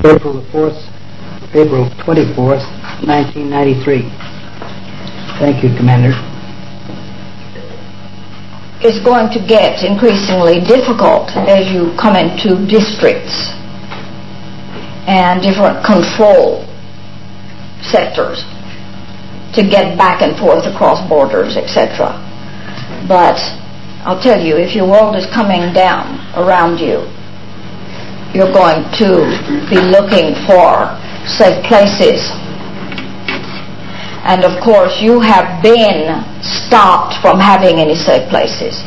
April 24th, 1993. Thank you, Commander. It's going to get increasingly difficult as you come into districts and different control sectors to get back and forth across borders, etc. But I'll tell you, if your world is coming down around you, you're going to be looking for safe places. And of course, you have been stopped from having any safe places.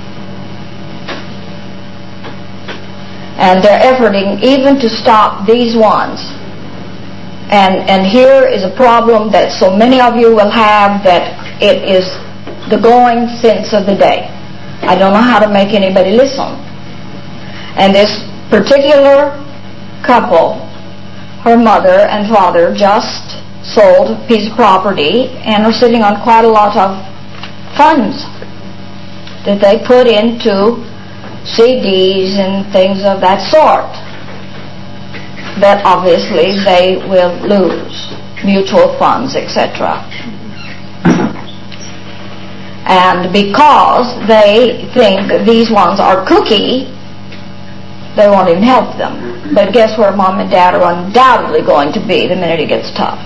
And they're efforting even to stop these ones. And here is a problem that so many of you will have, that it is the going sense of the day. I don't know how to make anybody listen. And this particular couple, her mother and father, just sold a piece of property and are sitting on quite a lot of funds that they put into CDs and things of that sort that obviously they will lose, mutual funds, etc. And because they think these ones are kooky, they won't even help them. But guess where Mom and Dad are undoubtedly going to be the minute it gets tough,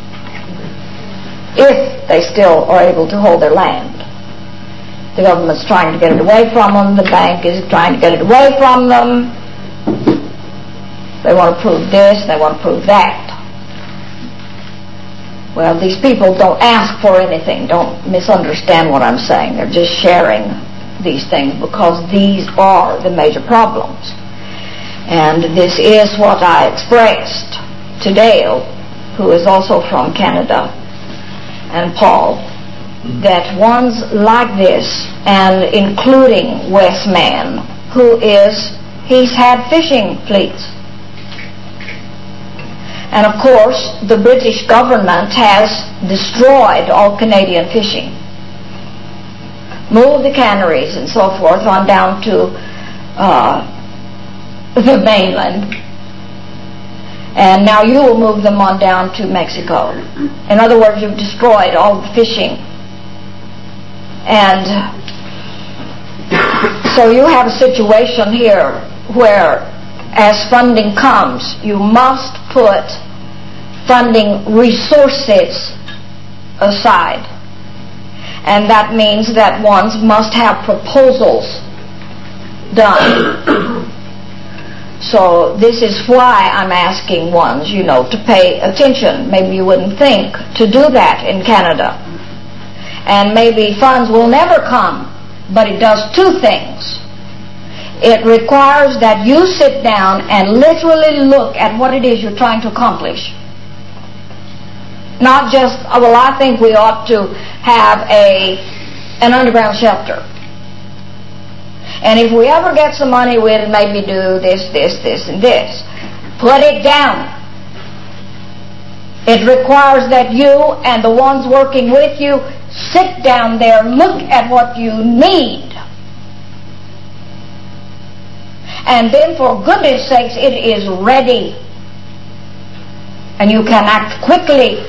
if they still are able to hold their land. The government's trying to get it away from them. The bank is trying to get it away from them. They want to prove this, they want to prove that. Well, these people don't ask for anything. Don't misunderstand what I'm saying. They're just sharing these things because these are the major problems. And this is what I expressed to Dale, who is also from Canada, and Paul, that ones like this, and including Westman, he's had fishing fleets. And of course, the British government has destroyed all Canadian fishing. Moved the canneries and so forth on down to the mainland. And now you will move them on down to Mexico. In other words, you've destroyed all the fishing. And so you have a situation here where, as funding comes, you must put funding resources aside. And that means that ones must have proposals done. So this is why I'm asking ones, to pay attention. Maybe you wouldn't think to do that in Canada. And maybe funds will never come, but it does two things. It requires that you sit down and literally look at what it is you're trying to accomplish. Not just, well, I think we ought to have an underground shelter. And if we ever get some money, we'll maybe do this, and this. Put it down. It requires that you and the ones working with you sit down there, look at what you need. And then, for goodness sakes, it is ready. And you can act quickly.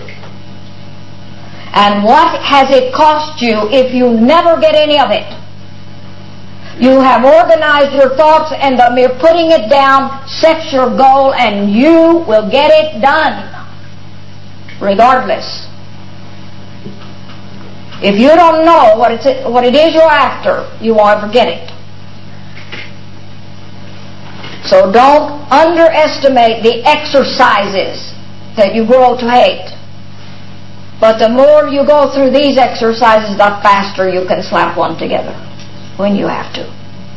And what has it cost you if you never get any of it? You have organized your thoughts, and the mere putting it down sets your goal, and you will get it done, regardless. If you don't know what it is you're after, you won't ever get it. So don't underestimate the exercises that you grow to hate. But the more you go through these exercises, the faster you can slap one together when you have to.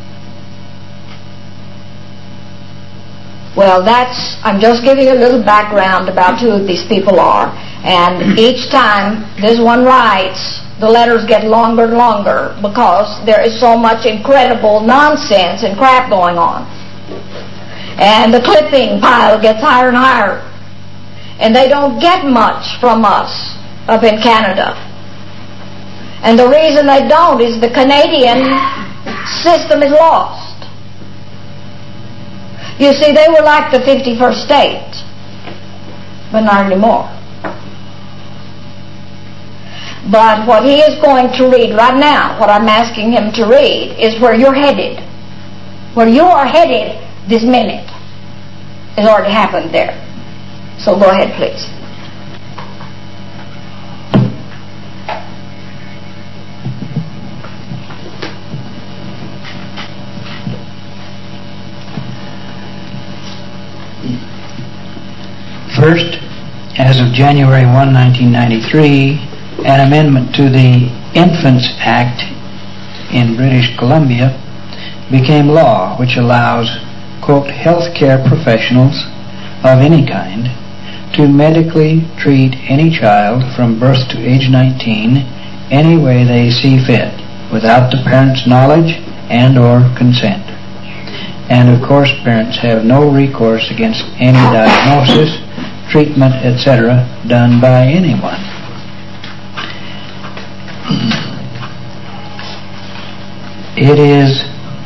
Well, I'm just giving you a little background about who these people are. And each time this one writes, the letters get longer and longer because there is so much incredible nonsense and crap going on. And the clipping pile gets higher and higher. And they don't get much from us up in Canada. And the reason they don't is the Canadian system is lost. You see, they were like the 51st state, but not anymore. But what he is going to read right now, what I'm asking him to read, is where you're headed. Where you are headed this minute. It's already happened there. So go ahead, please. First, as of January 1, 1993, an amendment to the Infants Act in British Columbia became law, which allows, quote, healthcare professionals of any kind to medically treat any child from birth to age 19 any way they see fit, without the parent's knowledge and or consent. And of course, parents have no recourse against any diagnosis, treatment, etc. done by anyone. It is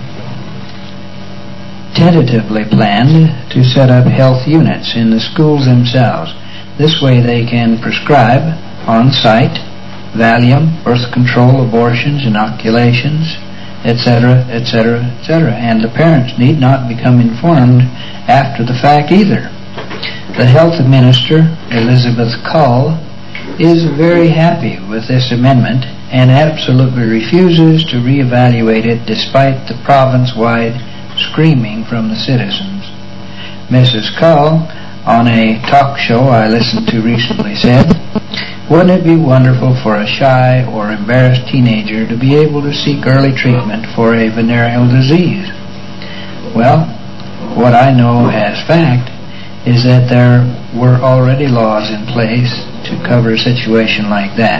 tentatively planned to set up health units in the schools themselves. This way they can prescribe on site Valium, birth control, abortions, inoculations, etc., etc., etc. And the parents need not become informed after the fact either. The health minister, Elizabeth Cull, is very happy with this amendment and absolutely refuses to reevaluate it despite the province-wide screaming from the citizens. Mrs. Cull, on a talk show I listened to recently, said, "Wouldn't it be wonderful for a shy or embarrassed teenager to be able to seek early treatment for a venereal disease?" Well, what I know as fact is that there were already laws in place to cover a situation like that.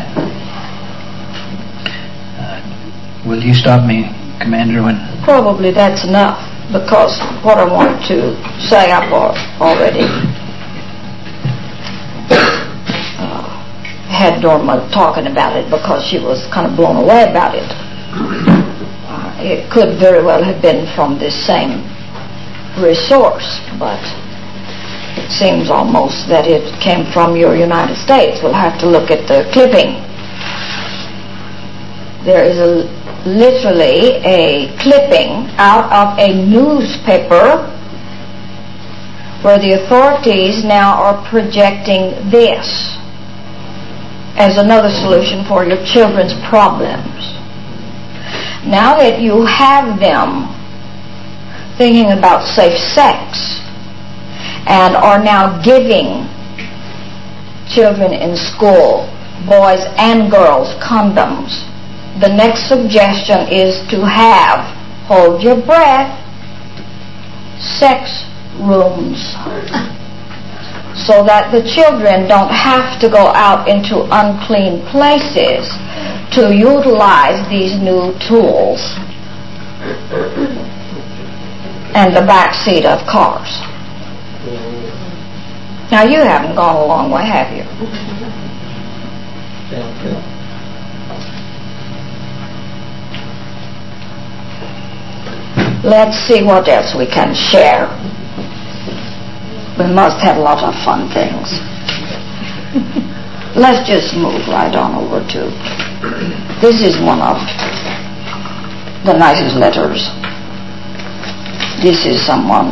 Will you stop me, Commander, when... Probably that's enough, because what I want to say I've already had Norma talking about it, because she was kind of blown away about it. It could very well have been from this same resource, but it seems almost that it came from your United States. We'll have to look at the clipping. There is literally a clipping out of a newspaper where the authorities now are projecting this as another solution for your children's problems. Now that you have them thinking about safe sex and are now giving children in school, boys and girls, condoms, the next suggestion is to have, hold your breath, sex rooms, so that the children don't have to go out into unclean places to utilize these new tools and the back seat of cars. Now, you haven't gone a long way, have you? Let's see what else we can share. We must have a lot of fun things. Let's just move right on over to... This is one of the nicest letters. This is someone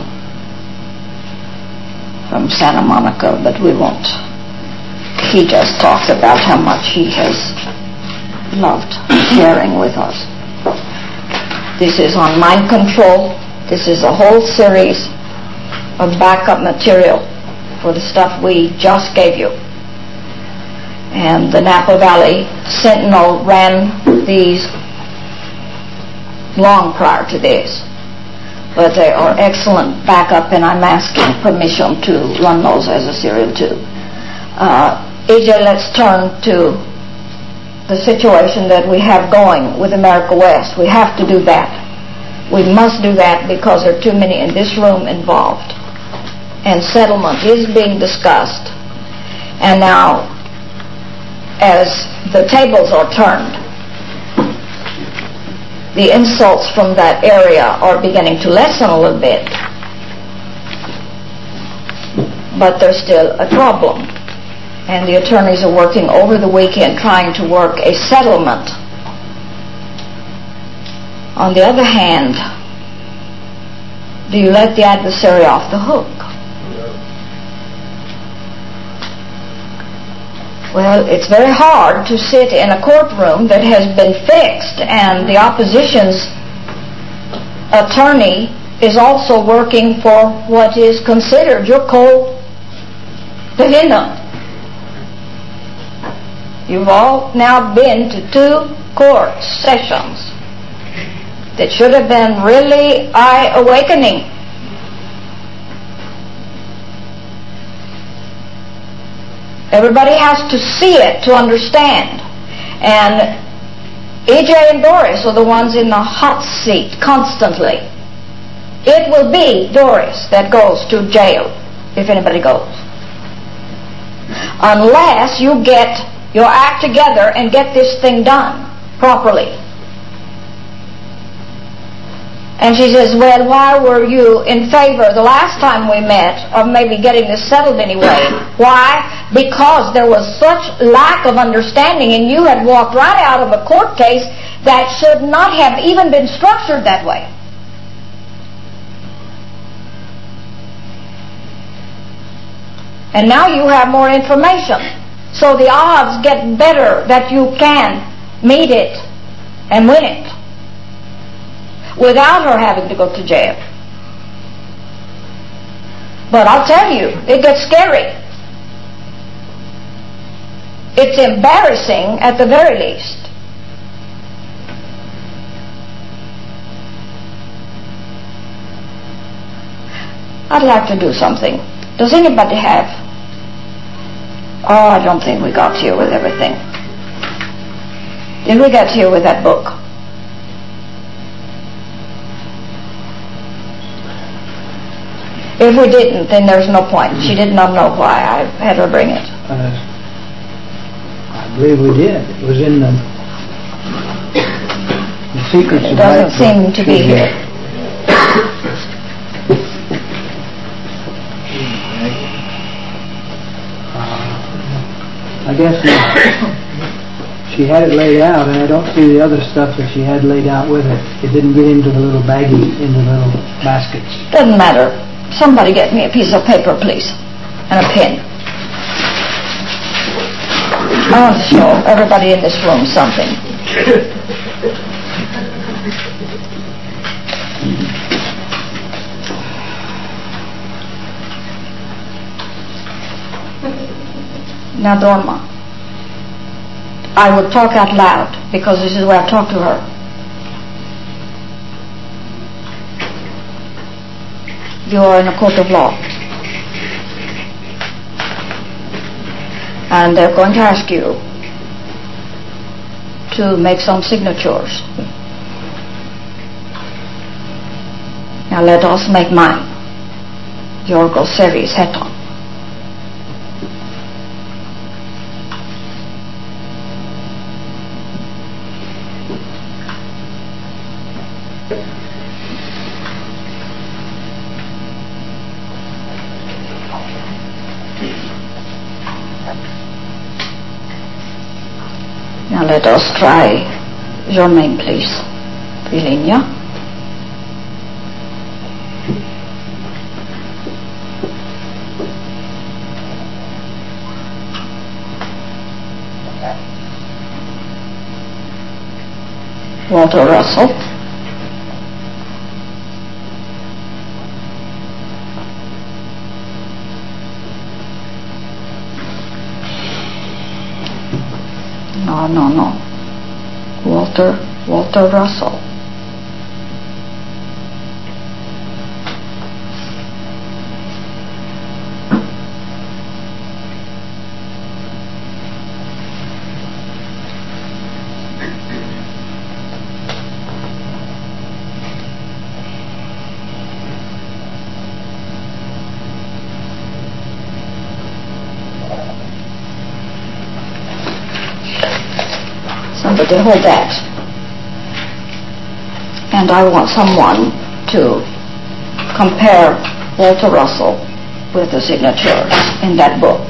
from Santa Monica, but we won't. He just talks about how much he has loved sharing with us. This is on mind control. This is a whole series of backup material for the stuff we just gave you. And the Napa Valley Sentinel ran these long prior to this. But they are excellent backup, and I'm asking permission to run those as a serial too. AJ, let's turn to the situation that we have going with America West. We have to do that. We must do that because there are too many in this room involved. And settlement is being discussed. And now, as the tables are turned, the insults from that area are beginning to lessen a little bit. but there's still a problem. And the attorneys are working over the weekend trying to work a settlement. On the other hand, do you let the adversary off the hook? Well, it's very hard to sit in a courtroom that has been fixed and the opposition's attorney is also working for what is considered your co-defendant. You've all now been to 2 court sessions that should have been really eye-awakening. Everybody has to see it to understand. And E.J. and Doris are the ones in the hot seat constantly. It will be Doris that goes to jail, if anybody goes. Unless you get your act together and get this thing done properly. And she says, well, why were you in favor the last time we met of maybe getting this settled anyway? Why? Because there was such lack of understanding and you had walked right out of a court case that should not have even been structured that way. And now you have more information. So the odds get better that you can meet it and win it without her having to go to jail. But I'll tell you, it gets scary. It's embarrassing at the very least. I'd like to do something. Does anybody have? Oh, I don't think we got here with everything. Did we get here with that book? If we didn't, then there's no point. She did not know why I had her bring it. I believe we did. It was in the Secrets of It doesn't seem to be here. I guess she had it laid out, and I don't see the other stuff that she had laid out with it. It didn't get into the little baggie, into the little baskets. Doesn't matter. Somebody get me a piece of paper, please, and a pen. I want to show everybody in this room something. Now, Dorma, I would talk out loud because this is where I talk to her. You are in a court of law. And they're going to ask you to make some signatures. Now let us make mine. Yorgo Series Heton. Now let us try your name, please. Vilinia. Walter Russell. No. Walter Russell. Somebody hold that. And I want someone to compare Walter Russell with the signatures in that book.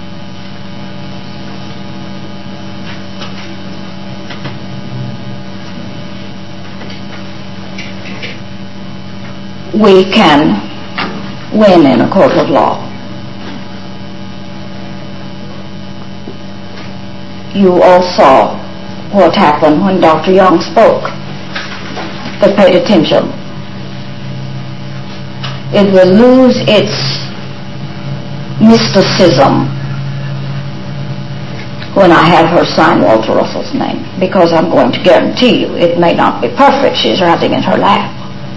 We can win in a court of law. You all saw what happened when Dr. Young spoke, but paid attention. It will lose its mysticism when I have her sign Walter Russell's name, because I'm going to guarantee you it may not be perfect. She's writing in her lap.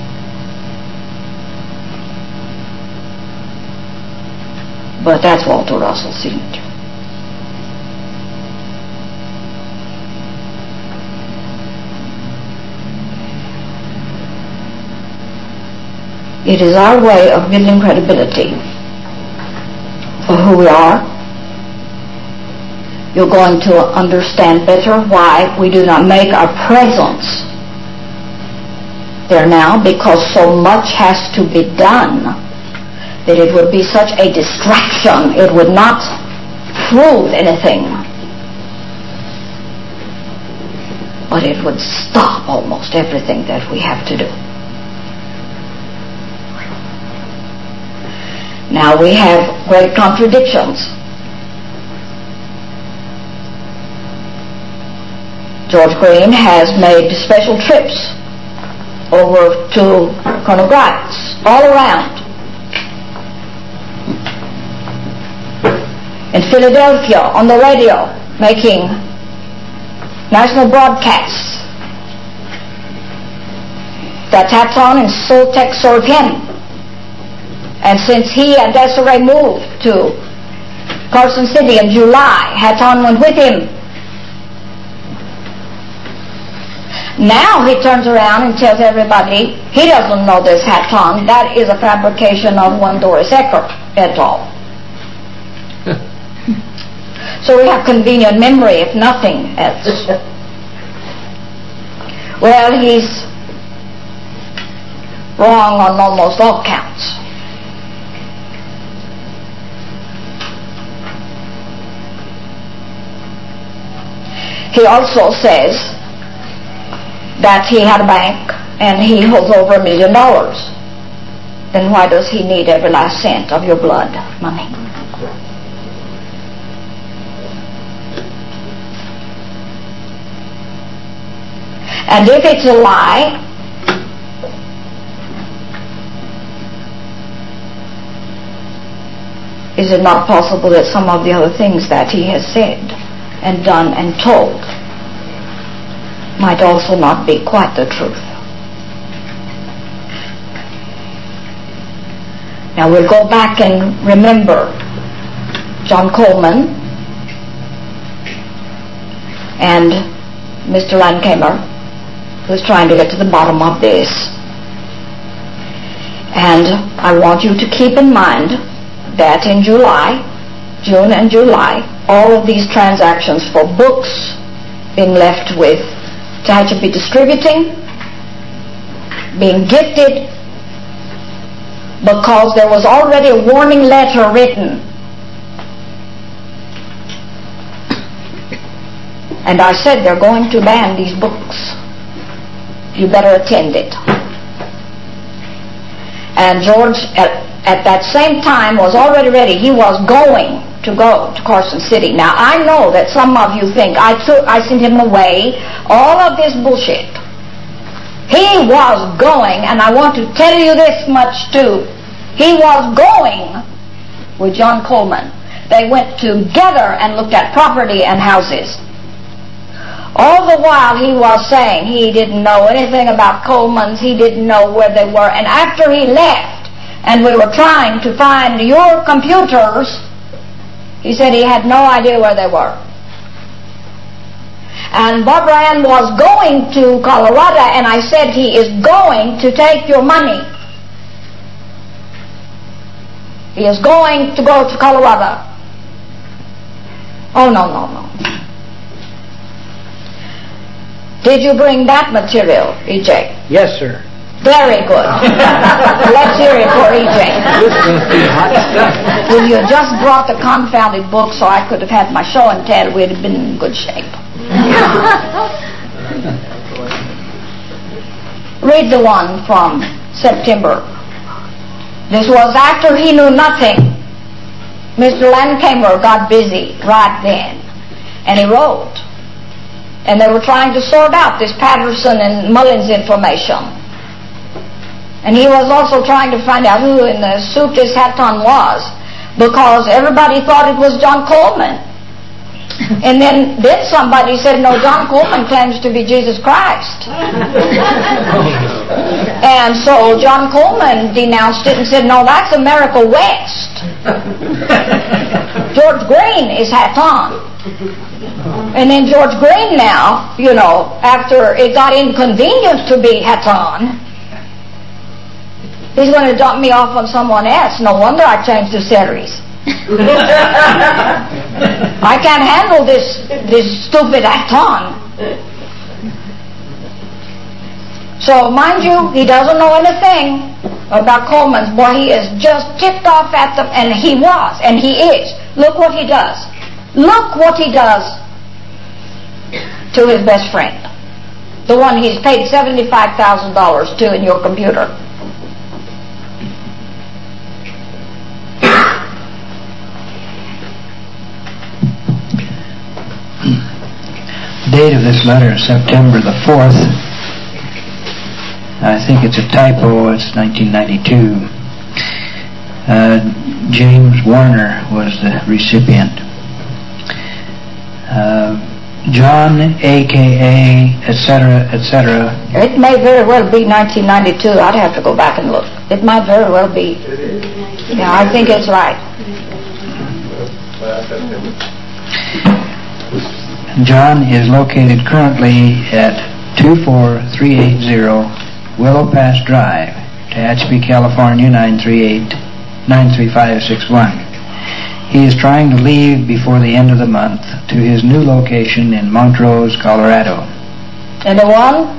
But that's Walter Russell's signature. It is our way of building credibility for who we are. You're going to understand better why we do not make our presence there now, because so much has to be done that it would be such a distraction. It would not prove anything, but it would stop almost everything that we have to do. Now we have great contradictions. George Green has made special trips over to Colonel Grimes, all around. In Philadelphia, on the radio, making national broadcasts. That's Hatton and Soltec served him. And since he and Desiree moved to Carson City in July, Hatton went with him. Now he turns around and tells everybody he doesn't know this Hatton. That is a fabrication of one Doris Ecker et al. So we have convenient memory, if nothing else. Well, he's wrong on almost all counts. He also says that he had a bank and he holds over $1 million. Then why does he need every last cent of your blood money? And if it's a lie, is it not possible that some of the other things that he has said and done and told might also not be quite the truth? Now we'll go back and remember John Coleman and Mr. Landkamer, who's trying to get to the bottom of this. And I want you to keep in mind that in June and July, all of these transactions for books being left with Tehachapi Distributing, being gifted, because there was already a warning letter written. And I said they're going to ban these books. You better attend it. And George, at that same time, was already ready. He was going to go to Carson City. Now, I know that some of you think I sent him away, all of this bullshit. He was going, and I want to tell you this much too. He was going with John Coleman. They went together and looked at property and houses. All the while he was saying he didn't know anything about Coleman's, he didn't know where they were. And after he left, and we were trying to find your computers, he said he had no idea where they were. And Barbara Ann was going to Colorado, and I said he is going to take your money. He is going to go to Colorado. Oh, no. Did you bring that material, E.J.? Yes, sir. Very good. Let's hear it for EJ. This must be hot stuff. Well, you just brought the confounded book so I could have had my show and tell. We'd have been in good shape. Read the one from September. This was after he knew nothing. Mr. Landcamer got busy right then, and he wrote. And they were trying to sort out this Patterson and Mullins information. And he was also trying to find out who in the suit this Hatton was, because everybody thought it was John Coleman. And then somebody said, no, John Coleman claims to be Jesus Christ. And so John Coleman denounced it and said, no, that's America West. George Green is Hatton. And then George Green now, after it got inconvenient to be Hatton, he's going to dump me off on someone else. No wonder I changed the series. I can't handle this stupid Hatton. So, mind you, he doesn't know anything about Coleman's. Boy, he is just tipped off at them, and he was, and he is. Look what he does. Look what he does to his best friend. The one he's paid $75,000 to in your computer. The date of this letter is September the 4th. I think it's a typo. It's 1992. James Warner was the recipient. John, a.k.a., etc., etc. It may very well be 1992. I'd have to go back and look. It might very well be. Yeah, I think it's right. John is located currently at 24380 Willow Pass Drive, Tehachapi, California 93561. He is trying to leave before the end of the month to his new location in Montrose, Colorado. Anyone?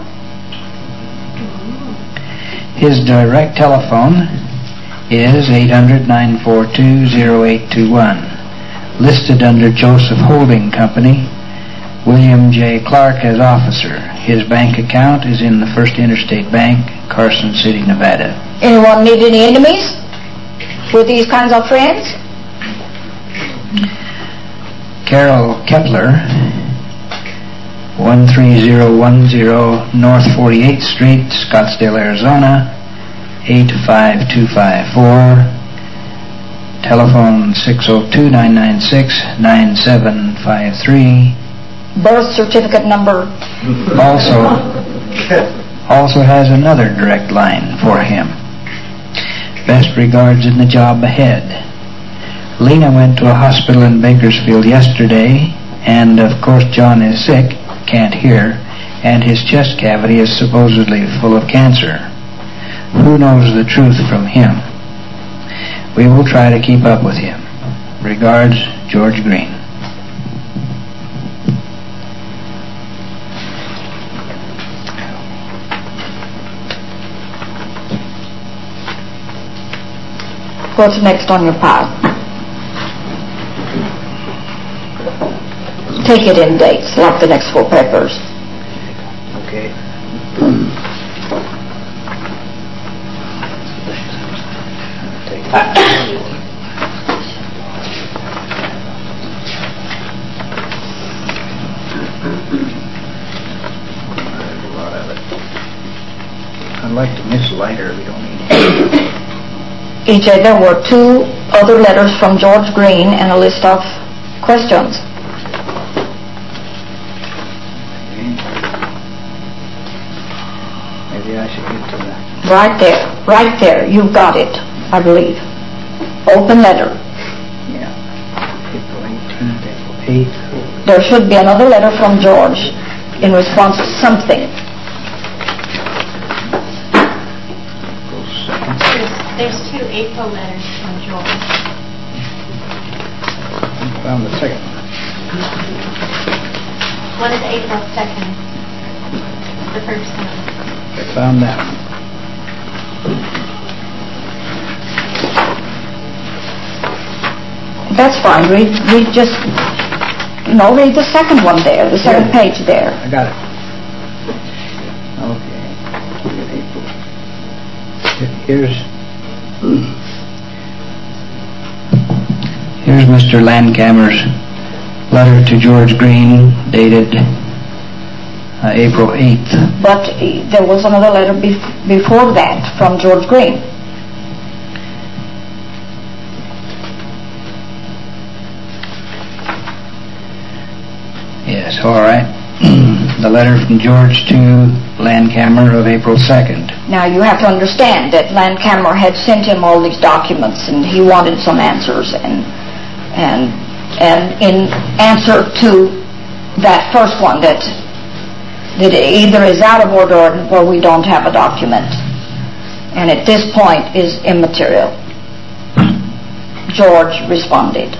His direct telephone is 800-942-0821, listed under Joseph Holding Company, William J. Clark as officer. His bank account is in the First Interstate Bank, Carson City, Nevada. Anyone need any enemies with these kinds of friends? Carol Kepler, 13010 North 48th Street, Scottsdale, Arizona, 85254. Telephone 602-996-9753. Birth certificate number. Also has another direct line for him. Best regards in the job ahead. Lena went to a hospital in Bakersfield yesterday, and of course John is sick, can't hear, and his chest cavity is supposedly full of cancer. Who knows the truth from him? We will try to keep up with him. Regards, George Green. What's next on your pile? Take it in dates, like the next 4 papers. Okay. I'd like to miss lighter. We don't need it. EJ, there were 2 other letters from George Green and a list of questions. Maybe I should get to that. Right there. You've got it, I believe. Open letter. Yeah. April 18th, April 8th. There should be another letter from George in response to something. April 2nd. There's 2 April letters from George. I found the second one. One is April 2nd. The first one. I found that one. That's fine. Read just... No, read the second one there, the second page there. I got it. Okay. Here's Mr. Landcamer's letter to George Green, dated April 8th. But there was another letter before that from George Green. Yes, all right. The letter from George to Landcamer of April 2nd. Now, you have to understand that Landcamer had sent him all these documents, and he wanted some answers, and in answer to that first one, that it either is out of order or we don't have a document, and at this point is immaterial. George responded.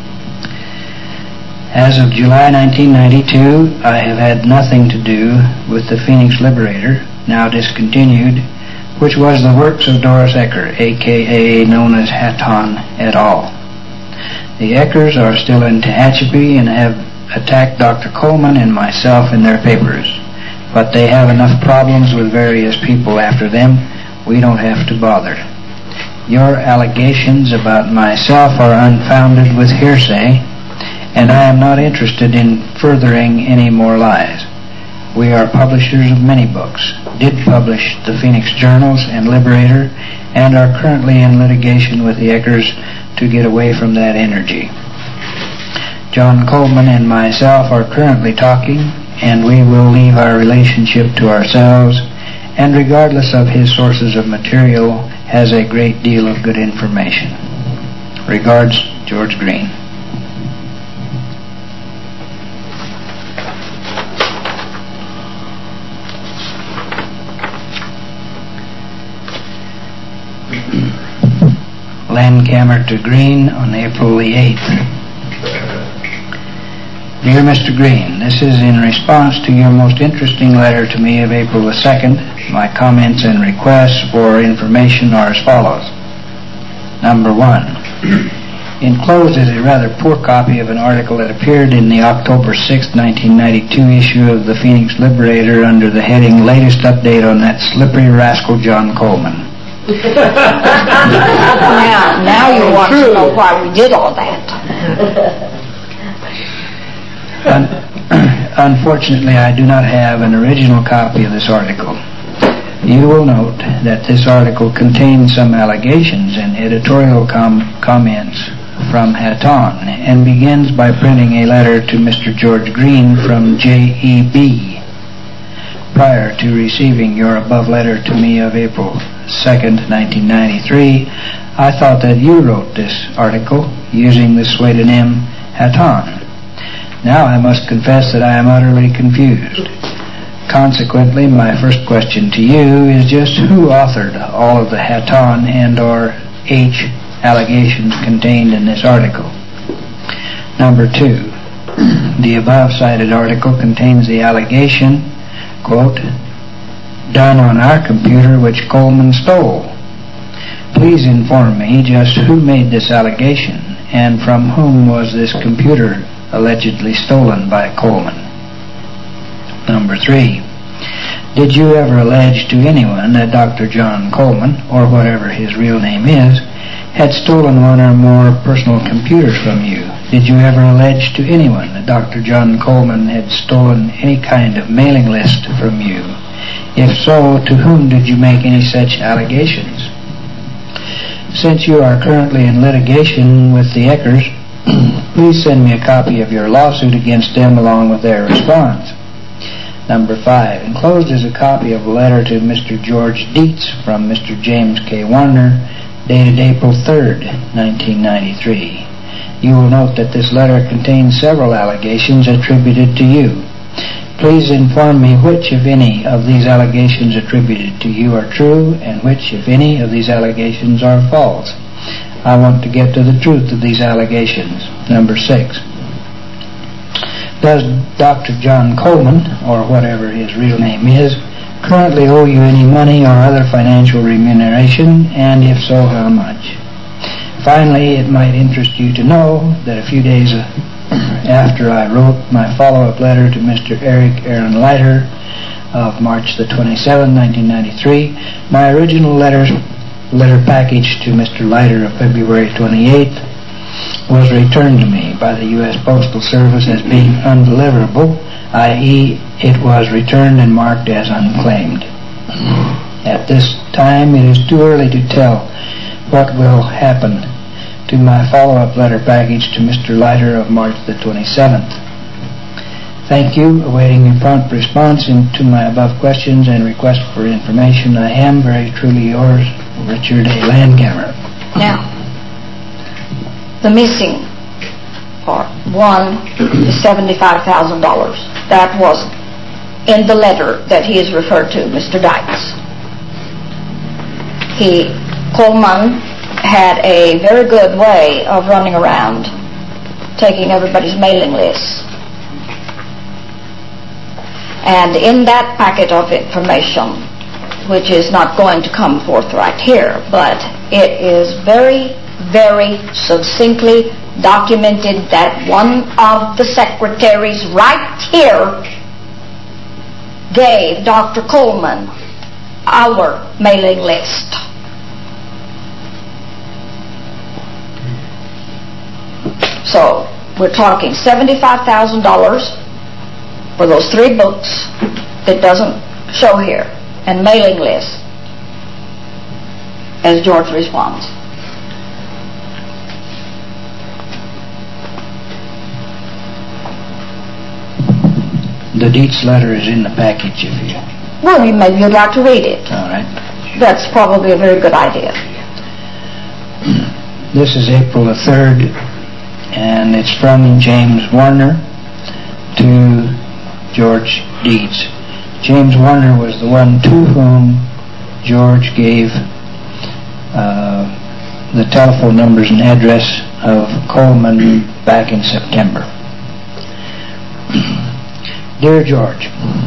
As of July 1992, I have had nothing to do with the Phoenix Liberator, now discontinued, which was the works of Doris Ecker, a.k.a. known as Hatton et al. The Eckers are still in Tehachapi and have attacked Dr. Coleman and myself in their papers, but they have enough problems with various people after them. We don't have to bother. Your allegations about myself are unfounded with hearsay, and I am not interested in furthering any more lies. We are publishers of many books, did publish the Phoenix Journals and Liberator, and are currently in litigation with the Eckers to get away from that energy. John Coleman and myself are currently talking, and we will leave our relationship to ourselves, and regardless of his sources of material, has a great deal of good information. Regards, George Green. Landcamer to Green on April the 8th. Dear Mr. Green, this is in response to your most interesting letter to me of April the 2nd. My comments and requests for information are as follows. Number 1. Enclosed is a rather poor copy of an article that appeared in the October 6, 1992 issue of the Phoenix Liberator under the heading Latest Update on That Slippery Rascal John Coleman. Now you want to know why we did all that. Unfortunately, I do not have an original copy of this article. You will note that this article contains some allegations and editorial comments from Hatton, and begins by printing a letter to Mr. George Green from J.E.B. Prior to receiving your above letter to me of April 2nd, 1993, I thought that you wrote this article using the pseudonym Hatton. Now I must confess that I am utterly confused. Consequently, my first question to you is just who authored all of the Hatton and or H allegations contained in this article? Number 2. The above cited article contains the allegation, quote, done on our computer which Coleman stole. Please inform me just who made this allegation and from whom was this computer allegedly stolen by Coleman. Number 3. Did you ever allege to anyone that Dr. John Coleman, or whatever his real name is, had stolen one or more personal computers from you? Did you ever allege to anyone that Dr. John Coleman had stolen any kind of mailing list from you? If so, to whom did you make any such allegations? Since you are currently in litigation with the Eckers, please send me a copy of your lawsuit against them along with their response. Number 5. Enclosed is a copy of a letter to Mr. George Dietz from Mr. James K. Warner, dated April 3rd, 1993. You will note that this letter contains several allegations attributed to you. Please inform me which, if any, of these allegations attributed to you are true, and which, if any, of these allegations are false. I want to get to the truth of these allegations. Number 6. Does Dr. John Coleman, or whatever his real name is, currently owe you any money or other financial remuneration, and if so, how much? Finally, it might interest you to know that a few days after I wrote my follow-up letter to Mr. Eric Aaron Leiter of March the 27th, 1993, my original letter package to Mr. Leiter of February 28th was returned to me by the U.S. Postal Service as being undeliverable, i.e., it was returned and marked as unclaimed. At this time, it is too early to tell what will happen to my follow-up letter package to Mr. Leiter of March the 27th. Thank you. Awaiting your prompt response to my above questions and request for information, I am very truly yours, Richard A. Landkammer. Now, the missing part, one is $75,000. That was in the letter that he is referred to, Mr. Dykes. Coleman had a very good way of running around, taking everybody's mailing lists. And in that packet of information, which is not going to come forth right here, but it is very, very succinctly documented that one of the secretaries right here gave Dr. Coleman our mailing list. So we're talking $75,000 for those 3 books that doesn't show here, and mailing lists, as George responds. The Dietz letter is in the package if you... Well, maybe you'd like to read it. All right. That's probably a very good idea. This is April the 3rd, and it's from James Warner to George Dietz. James Warner was the one to whom George gave the telephone numbers and address of Coleman back in September. Dear George,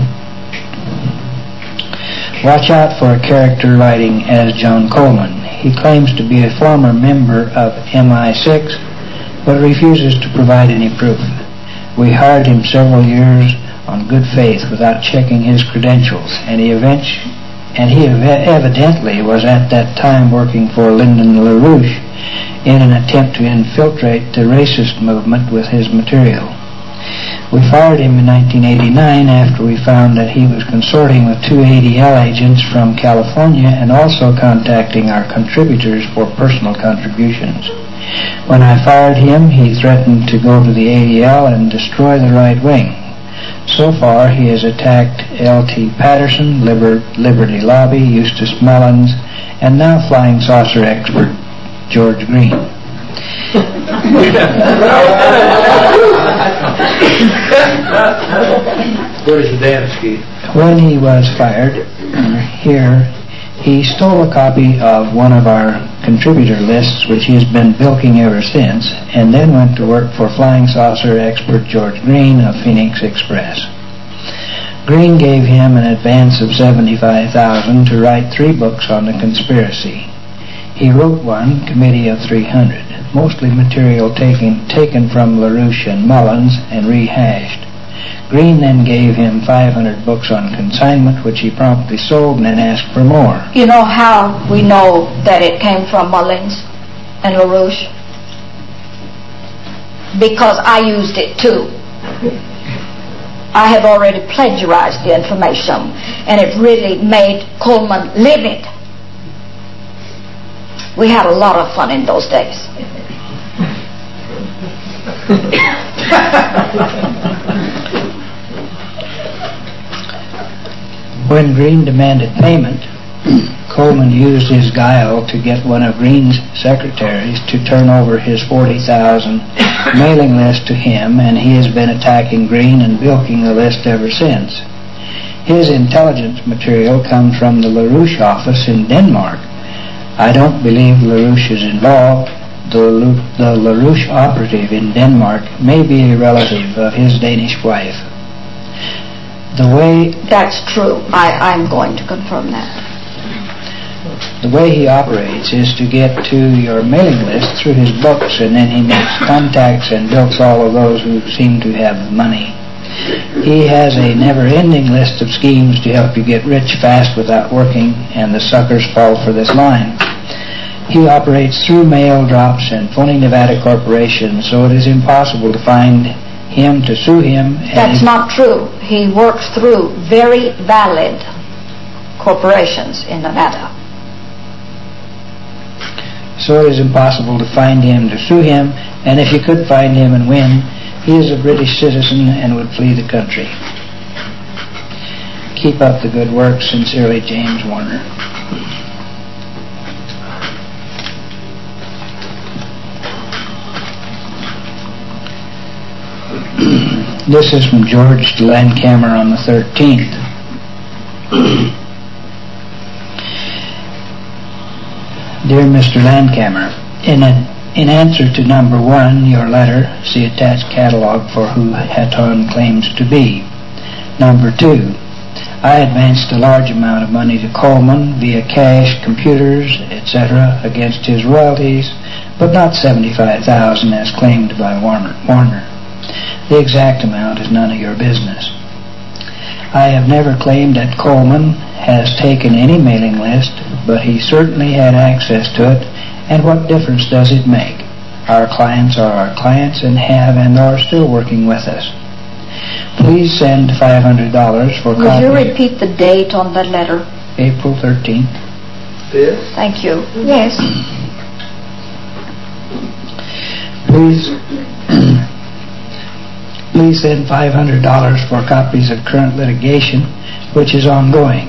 watch out for a character writing as John Coleman. He claims to be a former member of MI6, but refuses to provide any proof. We hired him several years on good faith without checking his credentials, and he evidently was at that time working for Lyndon LaRouche in an attempt to infiltrate the racist movement with his material. We fired him in 1989 after we found that he was consorting with 2 ADL agents from California and also contacting our contributors for personal contributions. When I fired him, he threatened to go to the ADL and destroy the right wing. So far, he has attacked L.T. Patterson, Liberty Lobby, Eustace Mullins, and now flying saucer expert George Green. Where's the Dansky? When he was fired here, he stole a copy of one of our contributor lists, which he has been bilking ever since, and then went to work for flying saucer expert George Green of Phoenix Express. Green gave him an advance of $75,000 to write 3 books on the conspiracy. He wrote one, Committee of 300, mostly material taken from LaRouche and Mullins and rehashed. Green then gave him 500 books on consignment, which he promptly sold and then asked for more. You know how we know that it came from Mullins and LaRouche? Because I used it too. I had already plagiarized the information, and it really made Coleman livid. We had a lot of fun in those days. When Green demanded payment, Coleman used his guile to get one of Green's secretaries to turn over his 40,000 mailing list to him, and he has been attacking Green and bilking the list ever since. His intelligence material comes from the LaRouche office in Denmark. I don't believe LaRouche is involved. The LaRouche operative in Denmark may be a relative of his Danish wife. That's true. I'm going to confirm that. The way he operates is to get to your mailing list through his books, and then he makes contacts and bilks all of those who seem to have money. He has a never-ending list of schemes to help you get rich fast without working, and the suckers fall for this line. He operates through mail drops and phony Nevada corporations, so it is impossible to find him, to sue him. That's not true. He works through very valid corporations in Nevada. So it is impossible to find him, to sue him, and if you could find him and win, he is a British citizen and would flee the country. Keep up the good work. Sincerely, James Warner. This is from George to Landcamer on the 13th. Dear Mr. Landcamer, in answer to number 1, your letter, see attached catalog for who Hatton claims to be. Number 2, I advanced a large amount of money to Coleman via cash, computers, etc. against his royalties, but not $75,000 as claimed by Warner. The exact amount is none of your business. I have never claimed that Coleman has taken any mailing list, but he certainly had access to it, and what difference does it make? Our clients are our clients and have and are still working with us. Please send $500 for Would you repeat the date on that letter? April 13th. This? Thank you. Yes. Please send $500 for copies of current litigation, which is ongoing.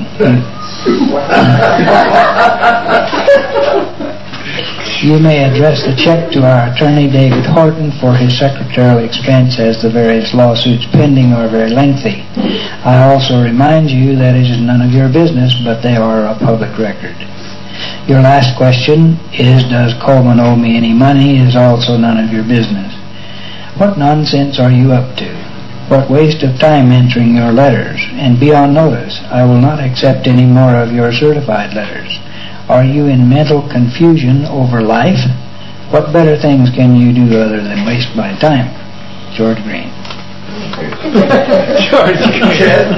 You may address the check to our attorney, David Horton, for his secretarial expense, as the various lawsuits pending are very lengthy. I also remind you that it is none of your business, but they are a public record. Your last question is, does Coleman owe me any money, is also none of your business. What nonsense are you up to? What waste of time entering your letters? And be on notice, I will not accept any more of your certified letters. Are you in mental confusion over life? What better things can you do other than waste my time? George Green. George Green.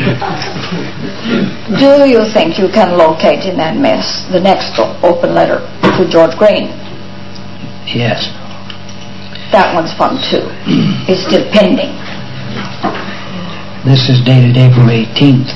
Do you think you can locate in that mess the next open letter to George Green? Yes. That one's fun too. It's still pending. This is dated April 18th.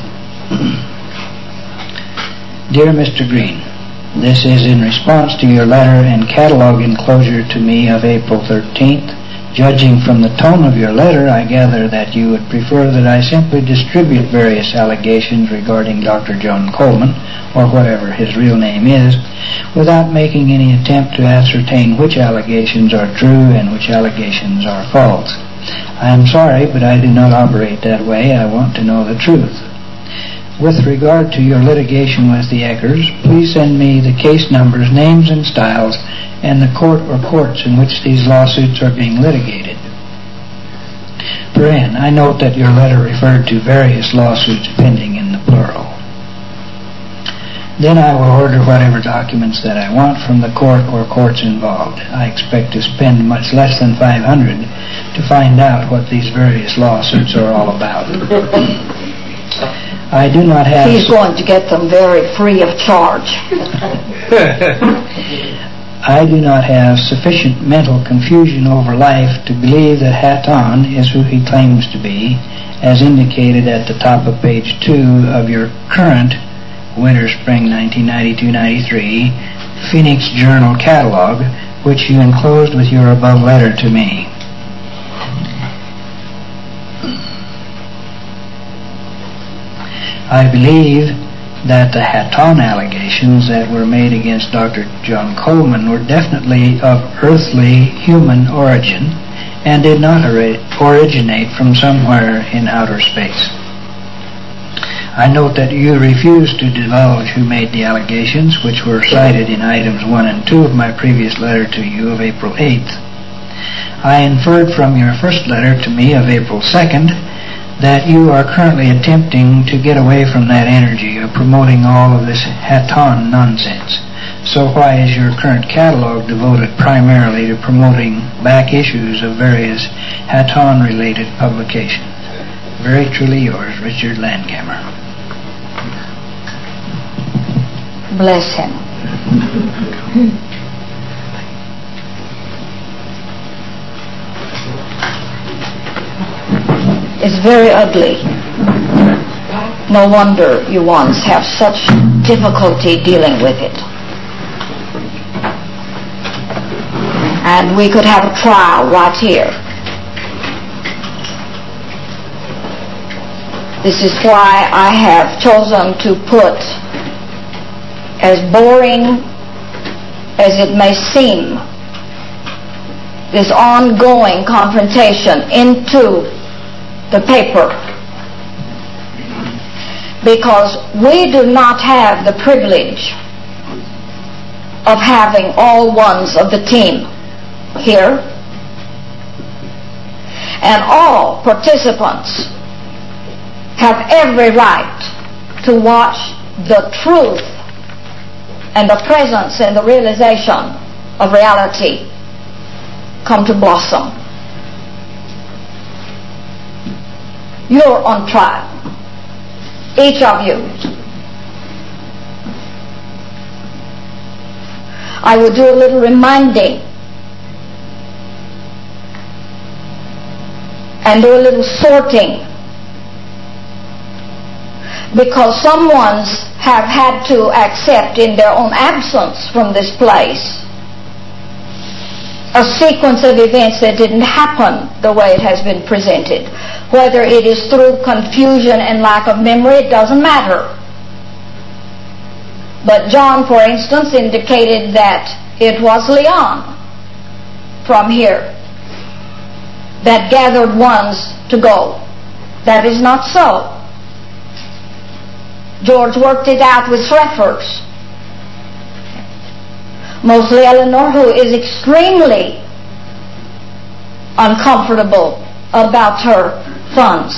Dear Mr. Green, this is in response to your letter and catalog enclosure to me of April 13th. Judging from the tone of your letter, I gather that you would prefer that I simply distribute various allegations regarding Dr. John Coleman, or whatever his real name is, without making any attempt to ascertain which allegations are true and which allegations are false. I am sorry, but I do not operate that way. I want to know the truth. With regard to your litigation with the Eckers, please send me the case numbers, names and styles, and the court or courts in which these lawsuits are being litigated. I note that your letter referred to various lawsuits pending in the plural. Then I will order whatever documents that I want from the court or courts involved. I expect to spend much less than $500 to find out what these various lawsuits are all about. I do not have... He's going to get them very free of charge. I do not have sufficient mental confusion over life to believe that Hatton is who he claims to be, as indicated at the top of page 2 of your current Winter-Spring 1992-93 Phoenix Journal catalog, which you enclosed with your above letter to me. I believe that the Hatton allegations that were made against Dr. John Coleman were definitely of earthly human origin and did not originate from somewhere in outer space. I note that you refused to divulge who made the allegations, which were cited in items 1 and 2 of my previous letter to you of April 8th. I inferred from your first letter to me of April 2nd that you are currently attempting to get away from that energy of promoting all of this Hatton nonsense. So why is your current catalog devoted primarily to promoting back issues of various Hatton-related publications? Very truly yours, Richard Landcamer. Bless him. It's very ugly. No wonder you ones have such difficulty dealing with it. And we could have a trial right here. This is why I have chosen to put, as boring as it may seem, this ongoing confrontation into the paper, because we do not have the privilege of having all ones of the team here, and all participants have every right to watch the truth and the presence and the realization of reality come to blossom. You're on trial, each of you. I will do a little reminding and do a little sorting, because some ones have had to accept in their own absence from this place a sequence of events that didn't happen the way it has been presented. Whether it is through confusion and lack of memory, it doesn't matter. But John, for instance, indicated that it was Leon from here that gathered ones to go. That is not so. George worked it out with Shreffers. Mostly Eleanor, who is extremely uncomfortable about her funds.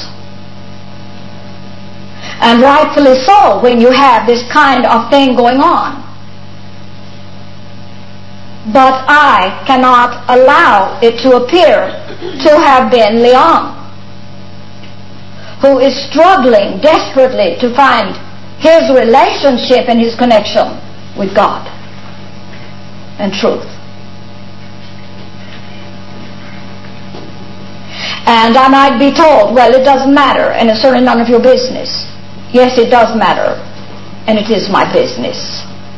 And rightfully so, when you have this kind of thing going on. But I cannot allow it to appear to have been Leon, who is struggling desperately to find his relationship and his connection with God and truth. And I might be told, well, it doesn't matter, and it's certainly none of your business. Yes, it does matter, and it is my business.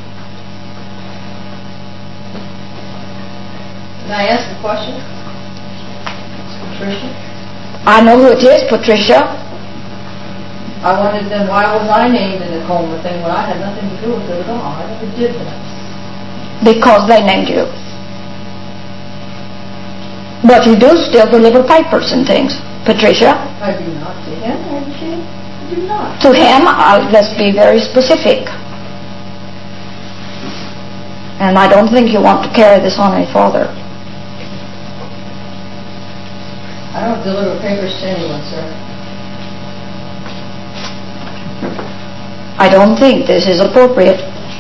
Can I ask a question? Patricia? I know who it is, Patricia. I wondered then, why was I named in the Coleman thing when I had nothing to do with it at all? I never did that. Because they named you. But you do still deliver papers and things, Patricia. I do not. To him, actually, I do not. To him, let's be very specific. And I don't think you want to carry this on any further. I don't deliver papers to anyone, sir. I don't think this is appropriate.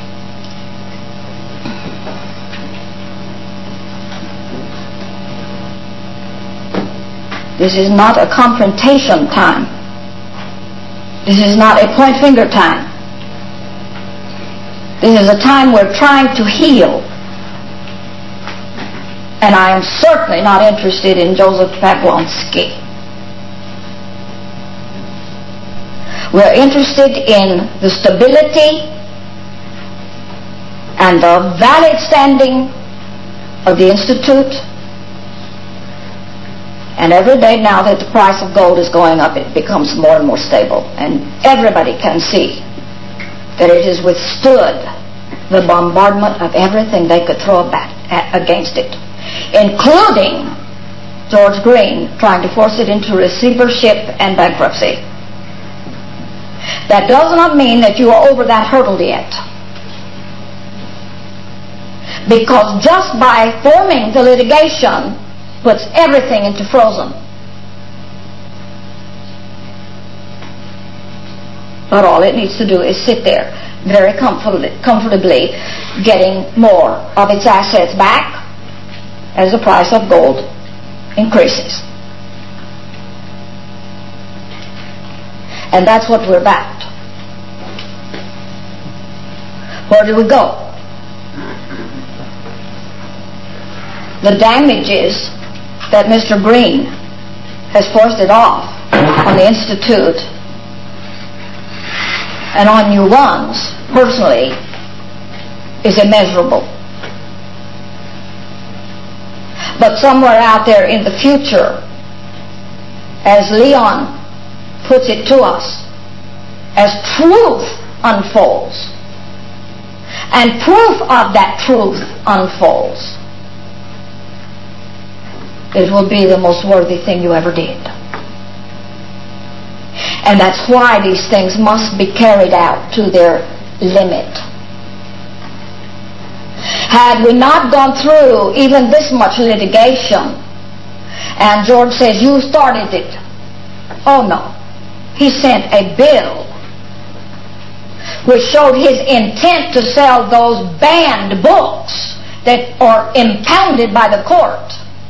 This is not a confrontation time. This is not a point finger time. This is a time we're trying to heal. And I am certainly not interested in Joseph Paglonsky. We're interested in the stability and the valid standing of the Institute. And every day now that the price of gold is going up, it becomes more and more stable. And everybody can see that it has withstood the bombardment of everything they could throw against it, including George Green trying to force it into receivership and bankruptcy. That does not mean that you are over that hurdle yet. Because just by forming the litigation puts everything into frozen. But all it needs to do is sit there very comfortably, getting more of its assets back as the price of gold increases. And that's what we're about. Where do we go? The damages that Mr. Green has foisted off on the Institute and on you ones, personally, is immeasurable. But somewhere out there in the future, as Leon puts it to us, as truth unfolds, and proof of that truth unfolds, it will be the most worthy thing you ever did. And that's why these things must be carried out to their limit. Had we not gone through even this much litigation, and George says, you started it. Oh no. He sent a bill which showed his intent to sell those banned books that are impounded by the court.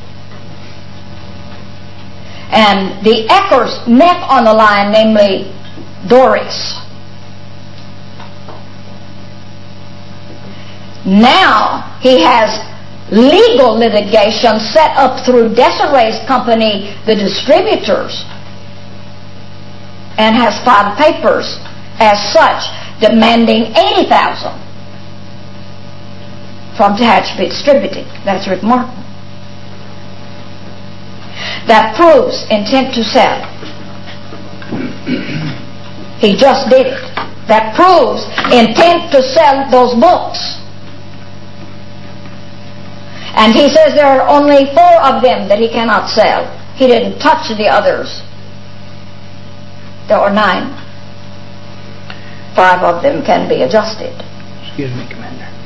And the Ecker's neck on the line, namely Doris. Now he has legal litigation set up through Desiree's company, the distributors, and has filed papers as such demanding $80,000 from Tehachapi Distributing. That's Rick Martin. That proves intent to sell. He just did it. That proves intent to sell those books. And he says there are only 4 of them that he cannot sell. He didn't touch the others. There are 9. 5 of them can be adjusted. Excuse me, Commander.